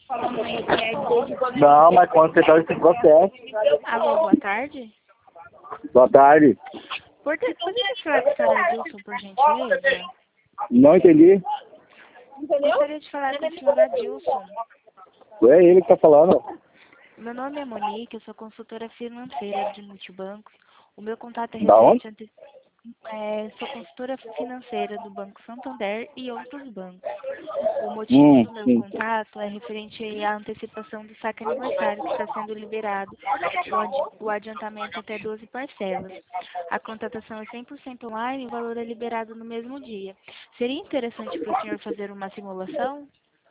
Não, mas quando você dá esse processo. Alô, boa tarde. Boa tarde. Poderia falar com o senhor Adilson, por gentileza? Não entendi. Gostaria de falar com o senhor Adilson. É ele que tá falando. Meu nome é Monique, eu sou consultora financeira de multibancos. O meu contato é Da onde? referente sou consultora financeira do Banco Santander e outros bancos. O motivo do meu Sim. contato é referente à antecipação do saque aniversário que está sendo liberado, o adiantamento até 12 parcelas. A contratação é 100% online e o valor é liberado no mesmo dia. Seria interessante para o senhor fazer uma simulação?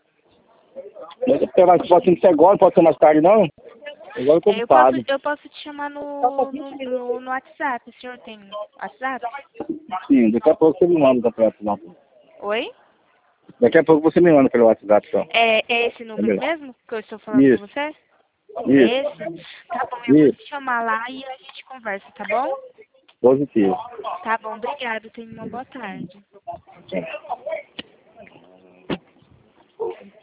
Mas pode ser agora, pode ser mais tarde, não? Agora eu tô ocupado. Eu posso te chamar no WhatsApp. O senhor tem WhatsApp? Sim, daqui a pouco você me manda pelo WhatsApp. Oi? Daqui a pouco você me manda pelo WhatsApp, então. É esse número mesmo que eu estou falando Isso. com você? Isso. Esse? Tá bom, eu vou te chamar lá e a gente conversa, tá bom? Positivo. Tá bom, obrigado. Tenha uma boa tarde. Sim.